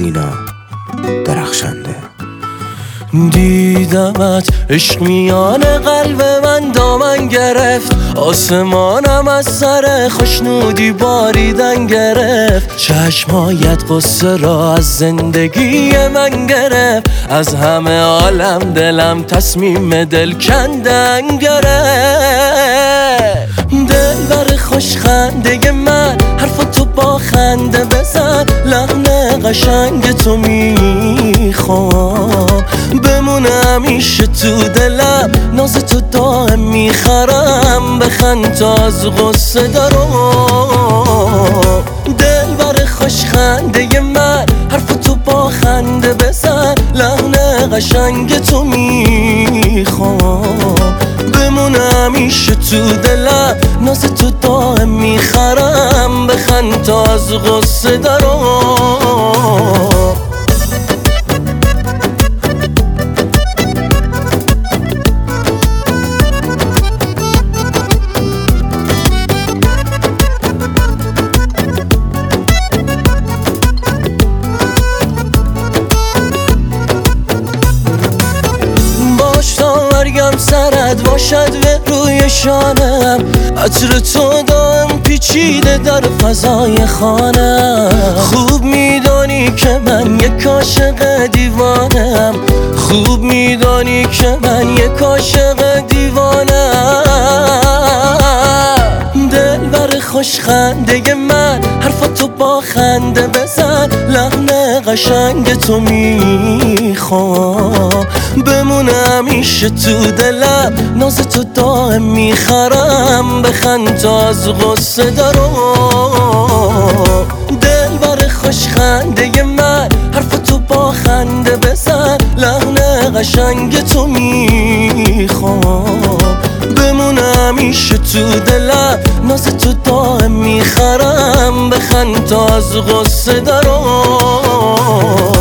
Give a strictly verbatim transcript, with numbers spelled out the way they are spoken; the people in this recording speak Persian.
سینا درخشنده. دیدمت عشق میان قلب من دامن گرفت، آسمانم از سر خوشنودی باریدن گرفت. چشمایت قصه را از زندگی من گرفت، از همه عالم دلم تصمیم دل کندن گرفت. دلبر خوش خنده من حرف تو با خنده بزن، لحن قشنگ تو میخوام بمونه همیشه تو دلم، ناز تو دائم میخرم بخند تا از غصه دارم. دلبر خوش خنده من حرف تو با خنده بزن، لحن قشنگ تو میخوام بمونه همیشه تو دلم، ناز تو دائم میخرم بخند تا از غصه دارم. مرگم سرت باشد به روی شانم، عطر تو دائم پیچیده در فضای خانم. خوب میدانی که من یک عاشق دیوانم، خوب میدانی که من یک عاشق دیوانم. دلبر خوش خنده من حرف تو با خنده بزن، لحن قشنگ تو میخوام بمونه همیشه تو دلم، ناز تو دائم میخرم بخند تا از غصه دارم. دلبر خوش خنده من حرف تو با خنده بزن، لحن قشنگ تو میخوام بمونه همیشه تو دلم، ناز تو دائم میخرم بخند تا از غصه دارم.